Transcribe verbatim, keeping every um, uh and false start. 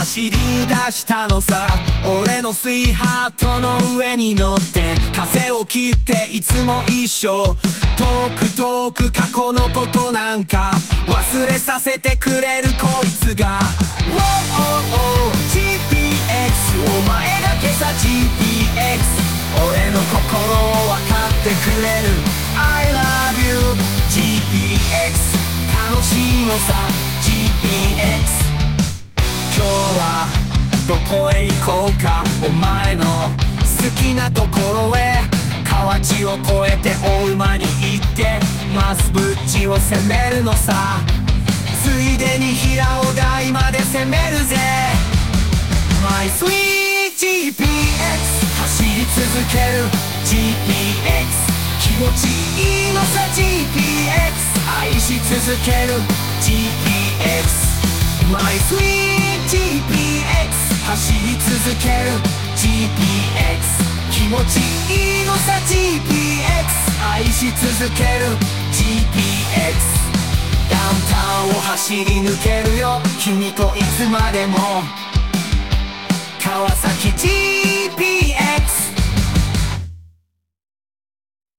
走り出したのさ。俺のスイハートの上に乗って風を切っていつも一緒。遠く遠く過去のことなんか忘れさせてくれるこいつが ウォーオーオー ジーピーエックス お前が今朝 ジーピーエックス 俺の心を分かってくれる I love you ジーピーエックス 楽しいのさ ジーピーエックス。 今日はどこへ行こうか。お前の好きなところへ河内を越えて大馬に行ってマスブッチを攻めるのさ。ついでに平尾台まで攻めるぜ My sweet ジーピーエックス 走り続ける ジーピーエックス 気持ちいいのさ ジーピーエックス 愛し続ける ジーピーエックスMy sweet ジーピーエックス 走り続ける ジーピーエックス 気持ちいいのさ ジーピーエックス 愛し続ける ジーピーエックス ダウンタウンを走り抜けるよ君といつまでも